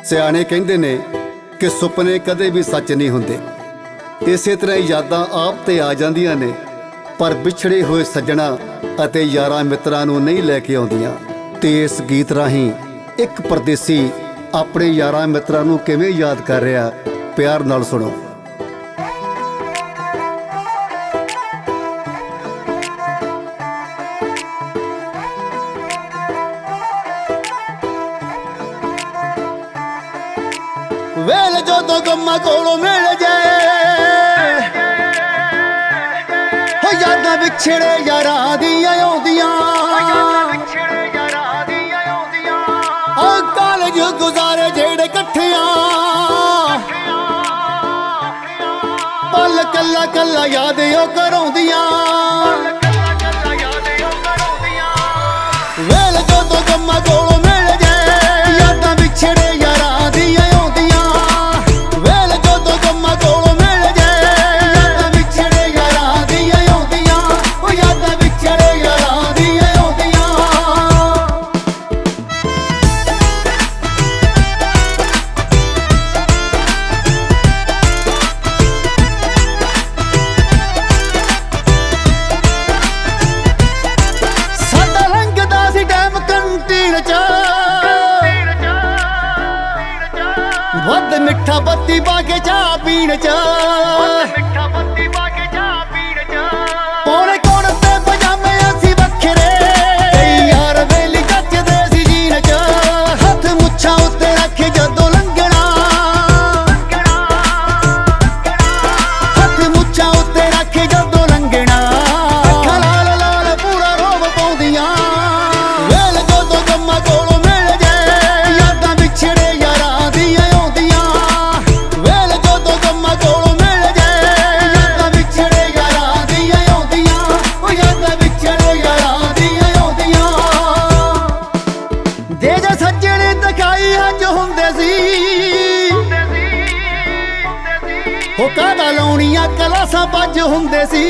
ਸਿਆਣੇ ਕਹਿੰਦੇ ਨੇ ਕਿ ਸੁਪਨੇ ਕਦੇ ਵੀ ਸੱਚ ਨਹੀਂ ਹੁੰਦੇ। ਇਸੇ ਤਰ੍ਹਾਂ ਯਾਦਾਂ ਆਪ ਤੇ ਆ ਜਾਂਦੀਆਂ ਨੇ, ਪਰ ਵਿਛੜੇ ਹੋਏ ਸੱਜਣਾ ਅਤੇ ਯਾਰਾਂ ਮਿੱਤਰਾਂ ਨੂੰ ਨਹੀਂ ਲੈ ਕੇ ਆਉਂਦੀਆਂ। ਤੇ ਇਸ ਗੀਤ ਰਾਹੀਂ ਇੱਕ ਪਰਦੇਸੀ ਆਪਣੇ ਯਾਰਾਂ ਮਿੱਤਰਾਂ ਨੂੰ ਕਿਵੇਂ ਯਾਦ ਕਰ ਰਿਹਾ, ਪਿਆਰ ਨਾਲ ਸੁਣੋ। ਵੇਲ ਜਦੋਂ ਗਮਾਂ ਕੋਲੋਂ ਮਿਲ ਜਾਏ, ਹੋ ਯਾਦਾਂ ਵਿਛੜੇ ਯਾਰਾਂ ਦੀਆਂ ਆਉਂਦੀਆਂ, ਕਾਲਜ ਗੁਜ਼ਾਰੇ ਜਿਹੜੇ ਇਕੱਠਿਆਂ, ਪਲ ਕੱਲਾ ਕੱਲਾ ਯਾਦ ਉਹ ਕਰਾਉਂਦੀਆਂ। ਵੇਲ ਜਦੋਂ ਗਮਾਂ ਕੋਲੋਂ ਮਿਲ ਜਾਏ, ਯਾਦਾਂ ਵਿਛੜੇ ਯਾਰਾਂ ਦੀਆਂ ਆਉਂਦੀਆਂ। ਵੇਲ ਜਦੋਂ ਗਮਾਂ ਕੋਲੋਂ ਮਿਲ ਜਾਏ, ਯਾਦਾਂ ਵਿਛੜੇ ਯਾਰਾਂ ਦੀਆਂ ਆਉਂਦੀਆਂ, ਉਹ ਯਾਦਾਂ ਵਿਛੜੇ ਯਾਰਾਂ ਦੀਆਂ ਆਉਂਦੀਆਂ। ਸਾਡਾ ਲੰਘਦਾ ਸੀ ਟਾਈਮ ਕੰਟੀਨ ਚ, ਵੱਧ ਮਿੱਠਾ ਬੱਤੀ ਪਾ ਕੇ ਚਾਹ ਪੀਣ ਚ, ਪੌਣੇ ਕੋਣ ਤੇ ਪਜਾਮੇ ਅਸੀਂ ਵੱਖਰੇ, ਕਈ ਯਾਰ ਵੇਲੀ ਕੱਚਦੇ ਸੀ ਜੀਨ ਚ, ਹੱਥ ਮੁੱਛਾਂ ਉੱਤੇ ਰੱਖੇ ਜਦੋਂ ਲੰਘਣਾ, ਹੱਥ ਮੁੱਛਾਂ ਉੱਤੇ ਰੱਖੇ ਜਦੋਂ ਲੰਘਣਾ, ਅੱਖਾਂ ਲਾਲ ਲਾਲ ਪੂਰਾ ਰੋਬ ਪਾਉਂਦੀਆਂ। ਵੇਲ ਜਦੋਂ ਗਮਾਂ ਕੋਲੋਂ ਮਿਲ ਜਾਏ, ਯਾਦਾਂ ਵਿਛੜੇ ਯਾਰਾਂ ਦੀਆਂ ਆਉਂਦੀਆਂ। ਵੇਲ ਜਦੋਂ ਗਮਾਂ ਕੋਲੋਂ ਮਿਲ ਜਾਏ, ਯਾਦਾਂ ਵਿਛੜੇ ਯਾਰਾਂ ਦੀਆਂ ਆਉਂਦੀਆਂ, ਉਹ ਯਾਦਾਂ ਵਿਛੜੇ ਯਾਰਾਂ ਦੀਆਂ ਆਉਂਦੀਆਂ। ਦੇ ਜਾ ਸੱਜਣੇ ਦਿਖਾਈ ਹੰਝ ਹੁੰਦੇ ਸੀ, ਉਹ ਕਾਹਦਾ ਲਾਉਣੀਆਂ ਕਲਾਸਾਂ ਵੱਜ ਹੁੰਦੇ ਸੀ,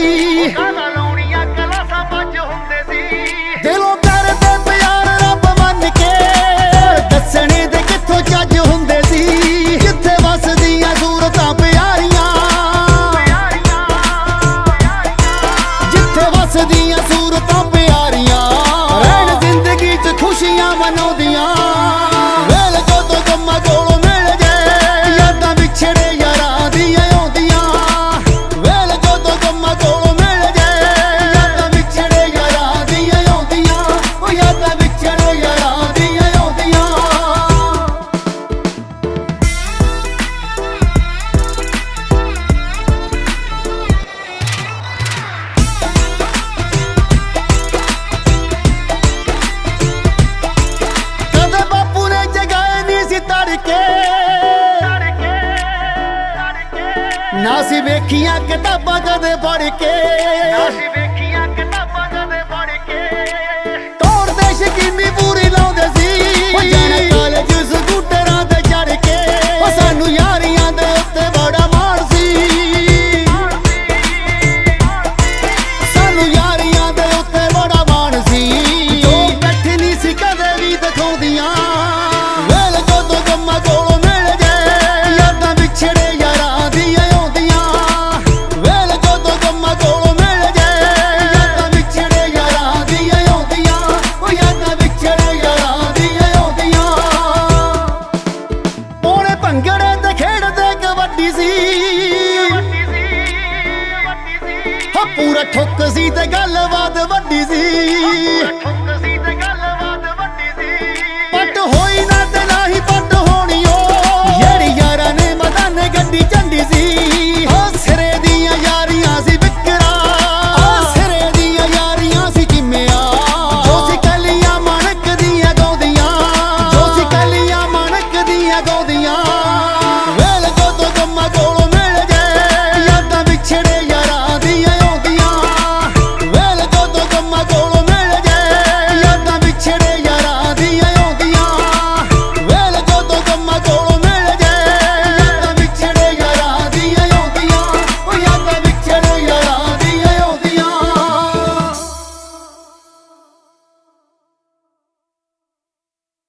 ਦਿਲੋਂ ਕਰਦੇ ਪਿਆਰ ਰੱਬ ਮੰਨ ਕੇ, ਦੱਸਣੇ ਦੇ ਕਿੱਥੋਂ ਚੱਜ ਹੁੰਦੇ ਸੀ, ਕਿੱਥੇ ਵਸਦੀਆਂ ਸੂਰਤਾਂ ਪਿਆਰੀਆਂ, ਜਿੱਥੇ ਵਸਦੀਆਂ ਸੂਰਤਾਂ ਪਿਆਰੀਆਂ, ਰਹਿਣ ਜ਼ਿੰਦਗੀ 'ਚ ਖੁਸ਼ੀਆਂ ਮਨਾਉਂਦੀਆਂ। ਵੇਲ ਜਦੋਂ ਗਮਾਂ ਕੋਲੋਂ ਮਿਲ ਜਾਏ, ਯਾਦਾਂ ਵਿਛੜੇ ਯਾਰਾਂ ਦੀਆਂ ਆਉਂਦੀਆਂ। ਵੇਲ ਜਦੋਂ ਗਮਾਂ ਕੋਲੋਂ ਮਿਲ ਜਾਏ, ਯਾਦਾਂ ਵਿਛੜੇ ਯਾਰਾਂ ਦੀਆਂ ਆਉਂਦੀਆਂ, ਉਹ ਯਾਦਾਂ ਵਿਛੜੇ ਯਾਰਾਂ ਦੀਆਂ ਆਉਂਦੀਆਂ। ਕਦੇ ਬਾਪੂ ਨੇ ਜਗਾਏ ਨਹੀਂ ਸੀ ਤੜਕੇ, ਨਾ ਸੀ ਵੇਖੀਆਂ ਕਿਤਾਬਾਂ ਕਦੇ ਪੜ੍ਹ ਕੇ, ਤੋੜਦੇ ਸ਼ਕੀਨੀ ਪੂਰੀ ਲਾਉਂਦੇ ਸੀ, ਉਹ ਜਾਣਾ ਕਾਲਜ ਸਕੂਟਰਾਂ ਤੇ ਚੜ੍ਹ ਕੇ, ਉਹ ਸਾਨੂੰ ਯਾਰੀਆਂ ਦੇ ਉੱਤੇ ਬੜਾ ਮਾਣ ਸੀ, ਸਾਨੂੰ ਯਾਰੀਆਂ ਦੇ ਉੱਤੇ ਬੜਾ ਮਾਣ ਸੀ, ਜੋ ਇਕੱਠੇ ਨਹੀਂ ਸੀ ਕਦੇ ਵੀ ਦਿਖਾਉਂਦੀਆਂ। ਵੇਲ ਜਦੋਂ ਗਮਾਂ ਕੋਲੋਂ ਮਿਲ ਜਾਏ, ਯਾਦਾਂ ਵਿਛੜੇ ਯਾਰਾਂ ਦੀਆਂ ਆਉਂਦੀਆਂ। ਵੇਲ ਜਦੋਂ ਗਮਾਂ ਕੋਲੋਂ ਮਿਲ ਜਾਏ, ਯਾਦਾਂ ਵਿਛੜੇ ਯਾਰਾਂ ਦੀਆਂ ਆਉਂਦੀਆਂ, ਉਹ ਯਾਦਾਂ ਵਿਛੜੇ ਯਾਰਾਂ ਦੀਆਂ ਆਉਂਦੀਆਂ। ਪੌਣੇ ਭੰਗੜੇ ਤੇ ਖੇਡਦੇ ਕਬੱਡੀ ਸੀ, ਹਾਂ ਪੂਰਾ ਠੁੱਕ ਸੀ ਤੇ ਗੱਲ